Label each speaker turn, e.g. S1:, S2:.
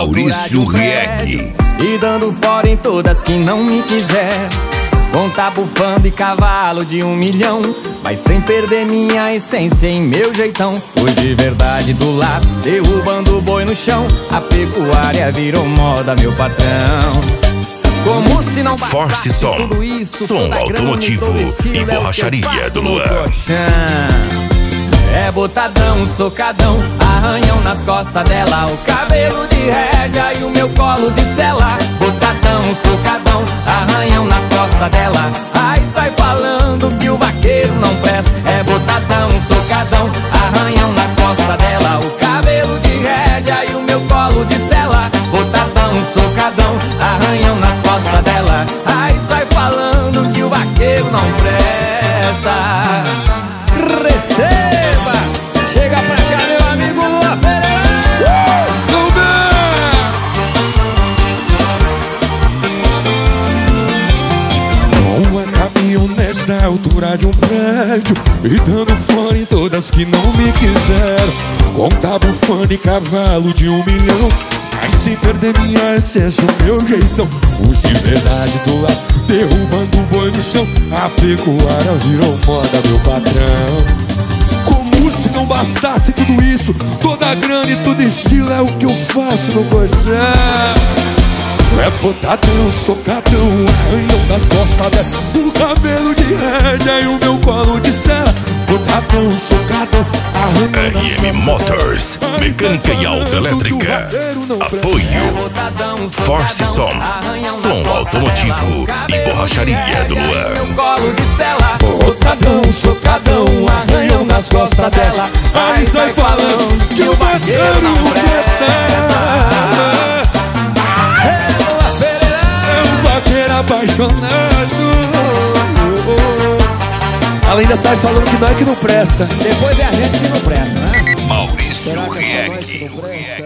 S1: Maurício Reck.
S2: E dando fora em todas que não me quiser. Com tá bufando e cavalo de 1 milhão, mas sem perder minha essência em meu jeitão. Fui de verdade do lado, derrubando o boi no chão. A pecuária virou moda, meu patrão. Como se não
S1: Force
S2: bastasse
S1: Som,
S2: tudo isso,
S1: som
S2: toda
S1: automotivo
S2: grana, todo estilo
S1: e
S2: é o que eu
S1: borracharia
S2: faço
S1: do
S2: no
S1: Luan.
S2: colchão. É botadão, socadão, arranhão nas costas dela, o cabelo de rédea e o meu colo de sela. Botadão, socadão, arranhão nas costas dela. Ai, sai falando que o vaqueiro não presta. É botadão, socadão, arranhão nas costas dela, o cabelo de rédea e o meu colo de sela. Botadão, socadão, arranhão nas costas dela. Ai, sai falando que o vaqueiro não presta. Receba! Chega pra cá, meu amigo Luan Pereira!
S3: Com a caminhonete na altura de um prédio e dando fora em todas que não me quiseram. Com tá bufando e cavalo de 1 milhão, mas sem perder minha essência, o meu jeitão. Os de verdade do lado, derrubando o boi no chão. A pecuária virou moda, meu patrão. Como se não bastasse tudo isso, toda a grana e todo estilo é o que eu faço no colchão. É botadão, socadão, arranhão das costas dela, o cabelo de rédea e o meu colo de sela. Botadão, socadão, arranhão das
S1: RM Motors, mecânica e autoelétrica. Apoio Force Som, som automotivo e borracharia do Luan.
S2: Botadão, socadão, arranhão nas costas dela. Aí sai falando que o vaqueiro não presta.
S3: Apaixonado. Ela ainda sai falando que não é que não presta.
S2: Depois é a gente que não presta, né?
S1: Maurício Reck.